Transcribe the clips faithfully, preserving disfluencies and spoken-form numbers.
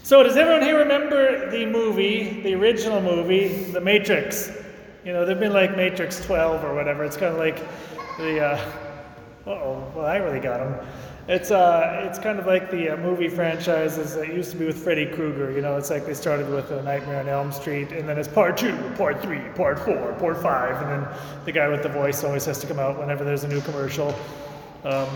So does everyone here remember the movie, the original movie, The Matrix? You know, they've been like Matrix twelve or whatever. It's kind of like the, uh, uh-oh, well, I really got him. It's uh, it's kind of like the uh, movie franchises that used to be with Freddy Krueger. You know, it's like they started with A Nightmare on Elm Street, and then it's part two, part three, part four, part five, and then the guy with the voice always has to come out whenever there's a new commercial. Um,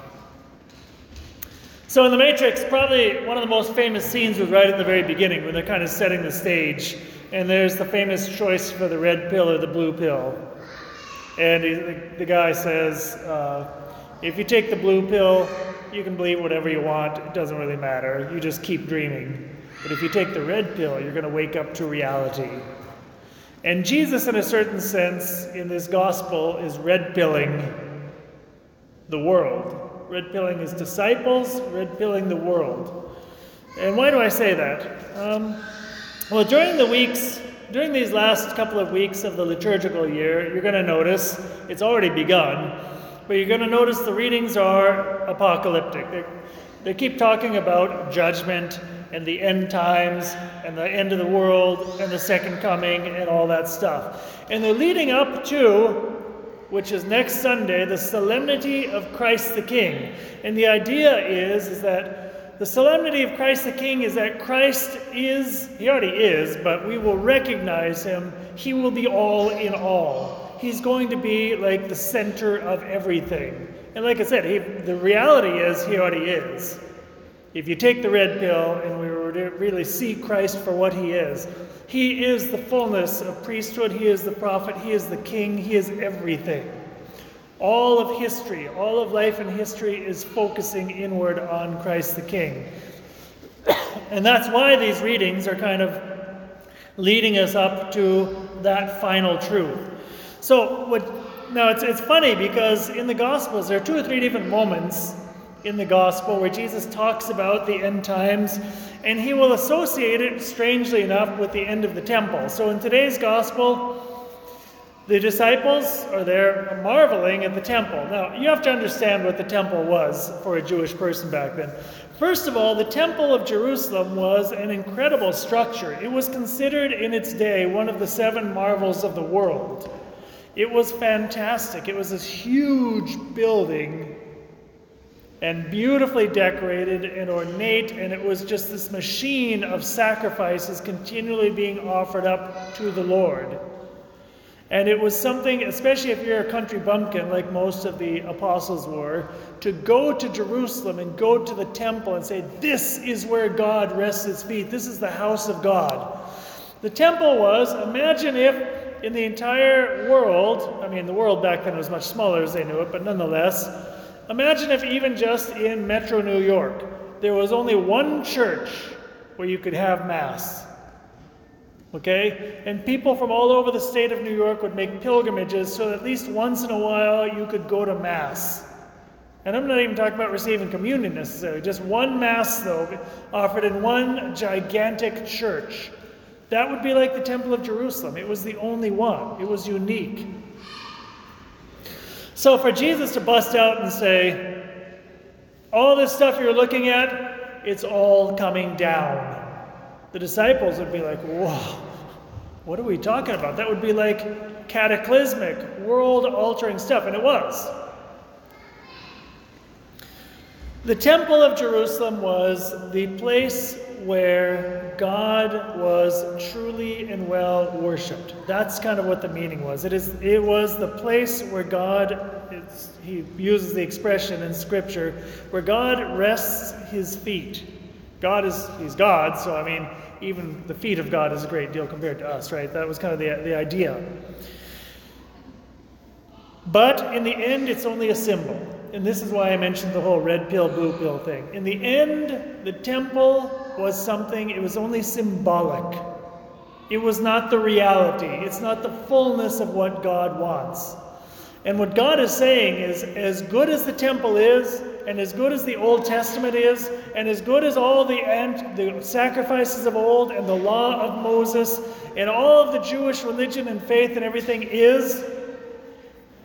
so in The Matrix, probably one of the most famous scenes was right at the very beginning when they're kind of setting the stage, and there's the famous choice for the red pill or the blue pill. And he, the, the guy says, uh, if you take the blue pill, you can believe whatever you want. It doesn't really matter. You just keep dreaming. But if you take the red pill, you're going to wake up to reality. And Jesus, in a certain sense, in this gospel, is red-pilling the world. Red-pilling his disciples, red-pilling the world. And why do I say that? Um, well, during the weeks, during these last couple of weeks of the liturgical year, you're going to notice, it's already begun, but you're going to notice the readings are apocalyptic. They, they keep talking about judgment and the end times and the end of the world and the second coming and all that stuff. And they're leading up to, which is next Sunday, the solemnity of Christ the King. And the idea is, is that the solemnity of Christ the King is that Christ is, he already is, but we will recognize him. He will be all in all. He's going to be like the center of everything. And like I said, he, the reality is he already is. If you take the red pill and we really see Christ for what he is, he is the fullness of priesthood, he is the prophet, he is the king, he is everything. All of history, all of life and history is focusing inward on Christ the King. And that's why these readings are kind of leading us up to that final truth. So, what, now it's, it's funny because in the Gospels there are two or three different moments in the Gospel where Jesus talks about the end times, and he will associate it, strangely enough, with the end of the temple. So in today's Gospel, the disciples are there marveling at the temple. Now, you have to understand what the temple was for a Jewish person back then. First of all, the Temple of Jerusalem was an incredible structure. It was considered in its day one of the seven marvels of the world. It was fantastic. It was this huge building and beautifully decorated and ornate, and it was just this machine of sacrifices continually being offered up to the Lord. And it was something, especially if you're a country bumpkin like most of the apostles were, to go to Jerusalem and go to the temple and say, this is where God rests his feet. This is the house of God. The temple was, imagine if in the entire world, I mean the world back then was much smaller as they knew it, but nonetheless, imagine if even just in Metro New York, there was only one church where you could have Mass. Okay? And people from all over the state of New York would make pilgrimages so at least once in a while you could go to Mass. And I'm not even talking about receiving communion necessarily, just one Mass though, offered in one gigantic church. That would be like the Temple of Jerusalem. It was the only one. It was unique. So for Jesus to bust out and say, all this stuff you're looking at, it's all coming down. The disciples would be like, whoa, what are we talking about? That would be like cataclysmic, world-altering stuff, and it was. The Temple of Jerusalem was the place where God was truly and well worshipped. That's kind of what the meaning was. It is. It was the place where God, it's, he uses the expression in Scripture, where God rests his feet. God is, he's God, so I mean, even the feet of God is a great deal compared to us, right? That was kind of the, the idea. But in the end, it's only a symbol. And this is why I mentioned the whole red pill, blue pill thing. In the end, the temple was something, it was only symbolic. It was not the reality. It's not the fullness of what God wants. And what God is saying is, as good as the temple is, and as good as the Old Testament is, and as good as all the, ant- the sacrifices of old, and the law of Moses, and all of the Jewish religion and faith and everything is,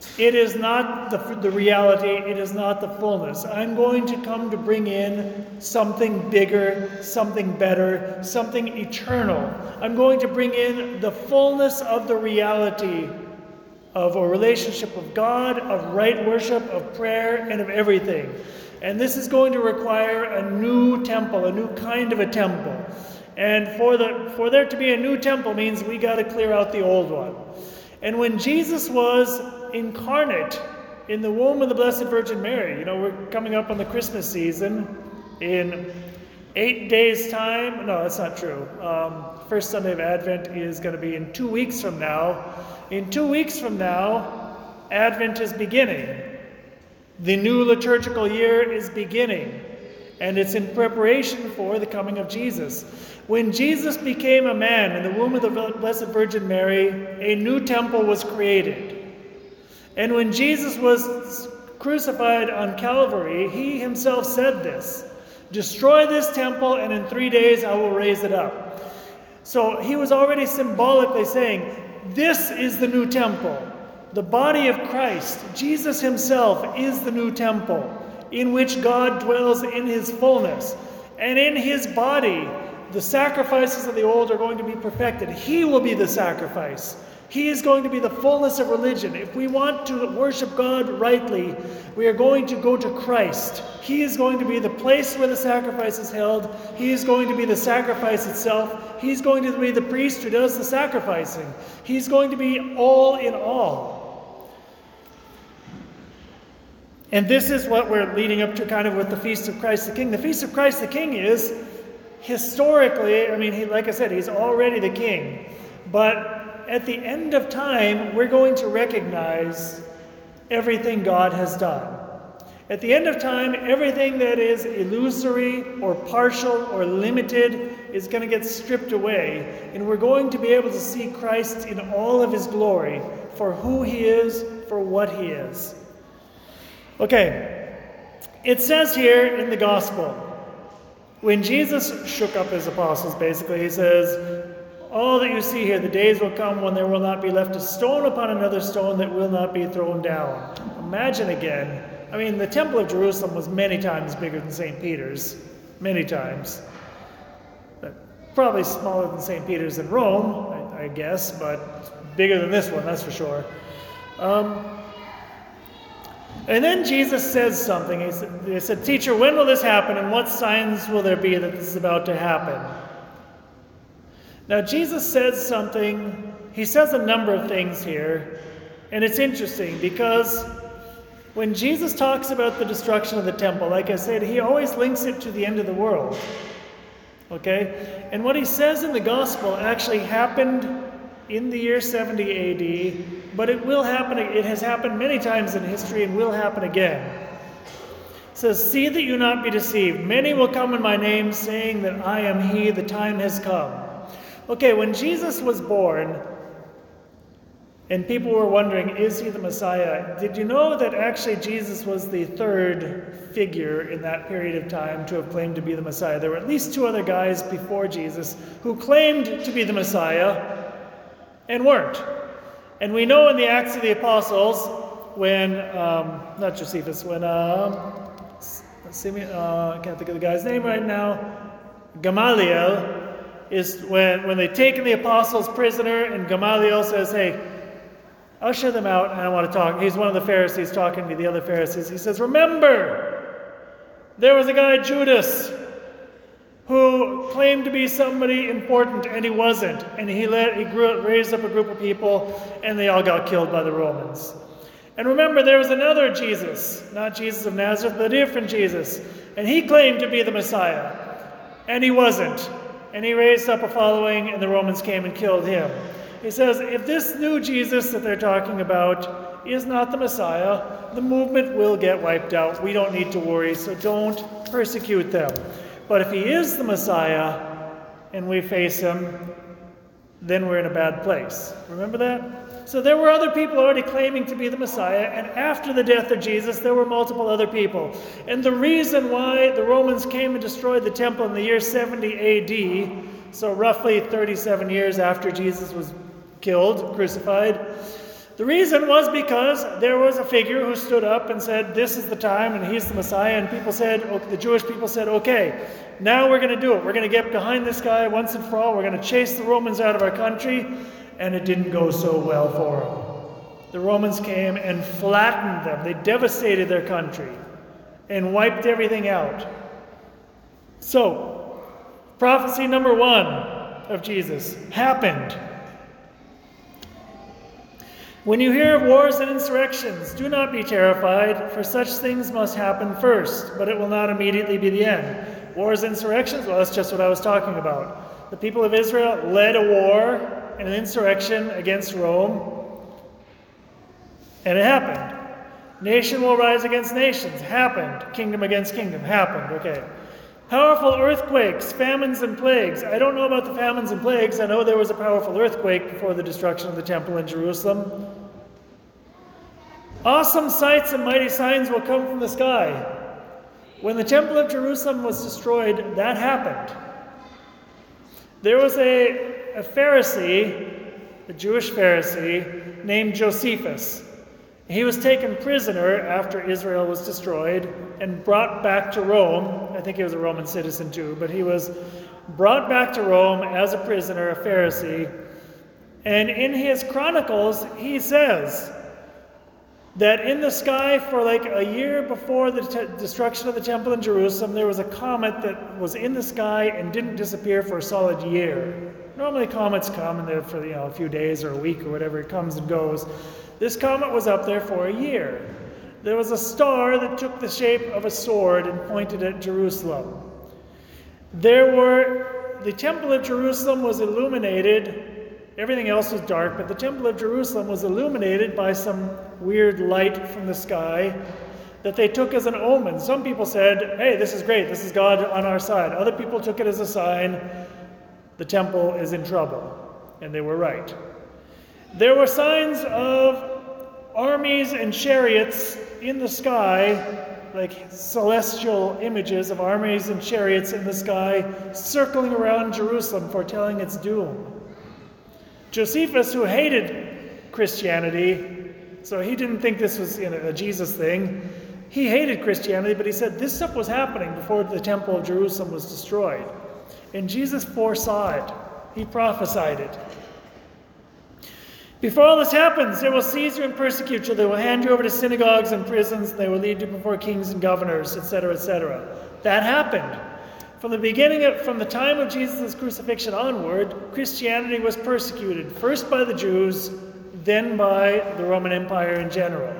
It is not the, the reality, it is not the fullness. I'm going to come to bring in something bigger, something better, something eternal. I'm going to bring in the fullness of the reality of a relationship of God, of right worship, of prayer, and of everything. And this is going to require a new temple, a new kind of a temple. And for, the, for there to be a new temple means we got to clear out the old one. And when Jesus was incarnate in the womb of the Blessed Virgin Mary, you know, we're coming up on the Christmas season in eight days' time. No, that's not true. Um, first Sunday of Advent is going to be in two weeks from now. In two weeks from now, Advent is beginning. The new liturgical year is beginning, and it's in preparation for the coming of Jesus. When Jesus became a man in the womb of the Blessed Virgin Mary, a new temple was created. And when Jesus was crucified on Calvary, he himself said this, "Destroy this temple, and in three days I will raise it up." So he was already symbolically saying, this is the new temple. The body of Christ, Jesus himself, is the new temple in which God dwells in his fullness. And in his body, the sacrifices of the old are going to be perfected. He will be the sacrifice. He is going to be the fullness of religion. If we want to worship God rightly, we are going to go to Christ. He is going to be the place where the sacrifice is held. He is going to be the sacrifice itself. He's going to be the priest who does the sacrificing. He's going to be all in all. And this is what we're leading up to kind of with the Feast of Christ the King. The Feast of Christ the King is historically, I mean, he, like I said, he's already the king. But at the end of time, we're going to recognize everything God has done. At the end of time, everything that is illusory or partial or limited is going to get stripped away. And we're going to be able to see Christ in all of his glory for who he is, for what he is. Okay, it says here in the gospel, when Jesus shook up his apostles, basically, he says, all that you see here, the days will come when there will not be left a stone upon another stone that will not be thrown down. Imagine again, I mean, the Temple of Jerusalem was many times bigger than Saint Peter's, many times. But probably smaller than Saint Peter's in Rome, I, I guess, but bigger than this one, that's for sure. Um, and then Jesus says something. He said, he said, "Teacher, when will this happen, and what signs will there be that this is about to happen?" Now, Jesus says something, he says a number of things here, and it's interesting because when Jesus talks about the destruction of the temple, like I said, he always links it to the end of the world. Okay? And what he says in the gospel actually happened in the year seventy A D, but it will happen, it has happened many times in history and will happen again. It says, "See that you not be deceived. Many will come in my name, saying that I am he, the time has come." Okay, when Jesus was born, and people were wondering, is he the Messiah? Did you know that actually Jesus was the third figure in that period of time to have claimed to be the Messiah? There were at least two other guys before Jesus who claimed to be the Messiah and weren't. And we know in the Acts of the Apostles, when, um, not Josephus, when, um, uh, I can't think of the guy's name right now, Gamaliel, is when, when they've taken the apostles prisoner, and Gamaliel says, "Hey, usher them out, and I want to talk." He's one of the Pharisees talking to the other Pharisees. He says, "Remember, there was a guy, Judas, who claimed to be somebody important, and he wasn't. And he, led, he grew, raised up a group of people, and they all got killed by the Romans. And remember, there was another Jesus, not Jesus of Nazareth, but a different Jesus. And he claimed to be the Messiah, and he wasn't. And he raised up a following, and the Romans came and killed him." He says, if this new Jesus that they're talking about is not the Messiah, the movement will get wiped out. We don't need to worry, so don't persecute them. But if he is the Messiah, and we face him, then we're in a bad place. Remember that? So there were other people already claiming to be the Messiah, and after the death of Jesus, there were multiple other people. And the reason why the Romans came and destroyed the temple in the year seventy A D, so roughly thirty-seven years after Jesus was killed, crucified, The reason was because there was a figure who stood up and said, this is the time and he's the Messiah, and people said, the Jewish people said, okay, now we're going to do it. We're going to get behind this guy once and for all. We're going to chase the Romans out of our country. And it didn't go so well for them. The Romans came and flattened them. They devastated their country and wiped everything out. So, prophecy number one of Jesus happened. When you hear of wars and insurrections, do not be terrified, for such things must happen first, but it will not immediately be the end. Wars and insurrections? Well, that's just what I was talking about. The people of Israel led a war and an insurrection against Rome, and it happened. Nation will rise against nations. Happened. Kingdom against kingdom. Happened. Okay. Powerful earthquakes, famines, and plagues. I don't know about the famines and plagues. I know there was a powerful earthquake before the destruction of the temple in Jerusalem. Awesome sights and mighty signs will come from the sky. When the temple of Jerusalem was destroyed, that happened. There was a, a Pharisee, a Jewish Pharisee, named Josephus. He was taken prisoner after Israel was destroyed and brought back to Rome. I think he was a Roman citizen too, but he was brought back to Rome as a prisoner, a Pharisee. And in his chronicles, he says that in the sky for like a year before the te- destruction of the temple in Jerusalem, there was a comet that was in the sky and didn't disappear for a solid year. Normally comets come and they're for you know a few days or a week or whatever, it comes and goes. This comet was up there for a year. There was a star that took the shape of a sword and pointed at Jerusalem. There were, the temple of Jerusalem was illuminated. Everything else was dark, but the temple of Jerusalem was illuminated by some weird light from the sky that they took as an omen. Some people said, hey, this is great, this is God on our side. Other people took it as a sign the temple is in trouble, and they were right. There were signs of armies and chariots in the sky, like celestial images of armies and chariots in the sky circling around Jerusalem, foretelling its doom. Josephus, who hated Christianity, so he didn't think this was you know, a Jesus thing. He hated Christianity, but he said this stuff was happening before the temple of Jerusalem was destroyed. And Jesus foresaw it. He prophesied it. Before all this happens, they will seize you and persecute you. They will hand you over to synagogues and prisons. They will lead you before kings and governors, et cetera, et cetera. That happened. From the beginning, of, from the time of Jesus' crucifixion onward, Christianity was persecuted, first by the Jews, then by the Roman Empire in general.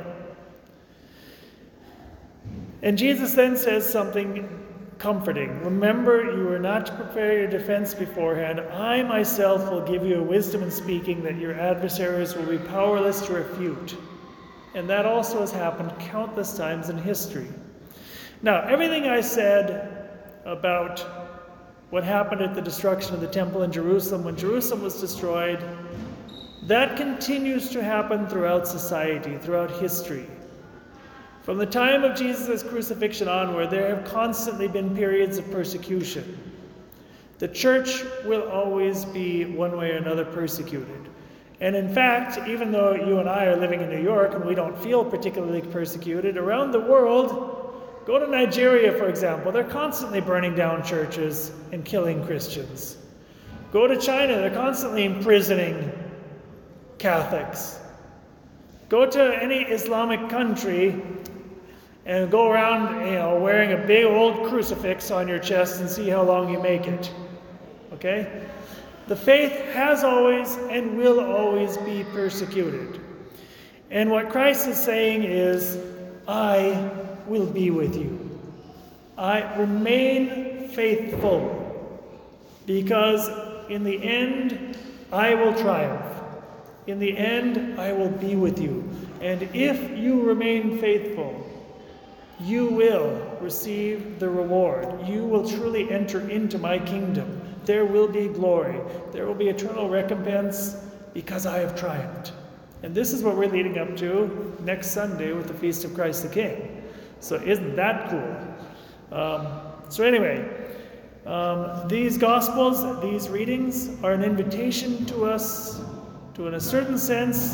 And Jesus then says something comforting. Remember, you are not to prepare your defense beforehand. I myself will give you a wisdom in speaking that your adversaries will be powerless to refute. And that also has happened countless times in history. Now, everything I said about what happened at the destruction of the temple in Jerusalem, when Jerusalem was destroyed, that continues to happen throughout society, throughout history. From the time of Jesus' crucifixion onward, there have constantly been periods of persecution. The church will always be, one way or another, persecuted. And in fact, even though you and I are living in New York and we don't feel particularly persecuted, around the world, go to Nigeria, for example, they're constantly burning down churches and killing Christians. Go to China, they're constantly imprisoning Catholics. Go to any Islamic country and go around, you know, wearing a big old crucifix on your chest and see how long you make it. Okay? The faith has always and will always be persecuted. And what Christ is saying is, I will be with you. I remain faithful, because in the end, I will triumph. In the end, I will be with you. And if you remain faithful, you will receive the reward. You will truly enter into my kingdom. There will be glory. There will be eternal recompense because I have triumphed. And this is what we're leading up to next Sunday with the Feast of Christ the King. So isn't that cool? Um, so anyway, um, these Gospels, these readings are an invitation to us to, in a certain sense,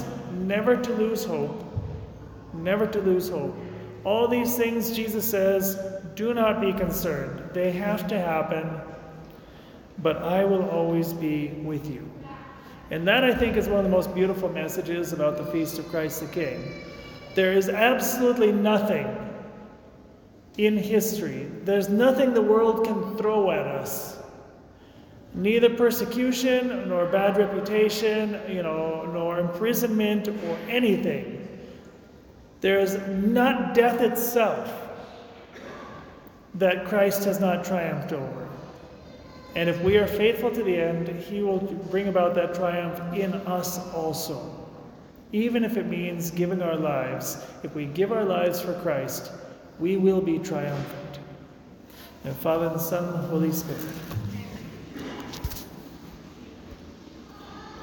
never to lose hope, never to lose hope. All these things, Jesus says, do not be concerned. They have to happen, but I will always be with you. And that, I think, is one of the most beautiful messages about the Feast of Christ the King. There is absolutely nothing in history, there's nothing the world can throw at us. Neither persecution, nor bad reputation, you know, nor imprisonment, or anything. There is not death itself that Christ has not triumphed over. And if we are faithful to the end, he will bring about that triumph in us also. Even if it means giving our lives. If we give our lives for Christ, we will be triumphant. And Father and Son, Holy Spirit.